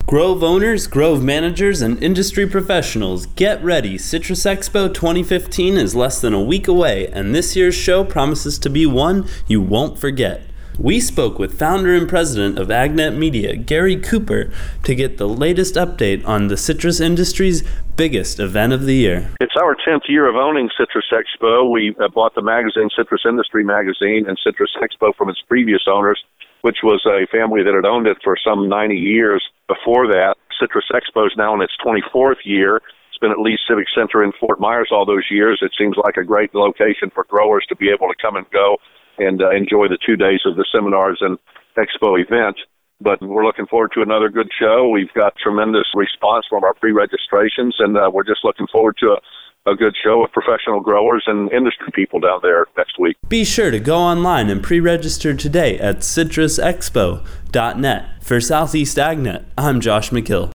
Grove owners, grove managers, and industry professionals, get ready. Citrus Expo 2015 is less than a week away, and this year's show promises to be one you won't forget. We spoke with founder and president of Agnet Media, Gary Cooper, to get the latest update on the citrus industry's biggest event of the year. It's our 10th year of owning Citrus Expo. We bought the magazine, Citrus Industry Magazine, and Citrus Expo from its previous owners, which was a family that had owned it for some 90 years before that. Citrus Expo is now in its 24th year. It's been at Lee Civic Center in Fort Myers all those years. It seems like a great location for growers to be able to come and go and enjoy the 2 days of the seminars and expo event. But we're looking forward to another good show. We've got tremendous response from our pre-registrations, and we're just looking forward to a good show of professional growers and industry people down there next week. Be sure to go online and pre-register today at citrusexpo.net. For Southeast Agnet, I'm Josh McKill.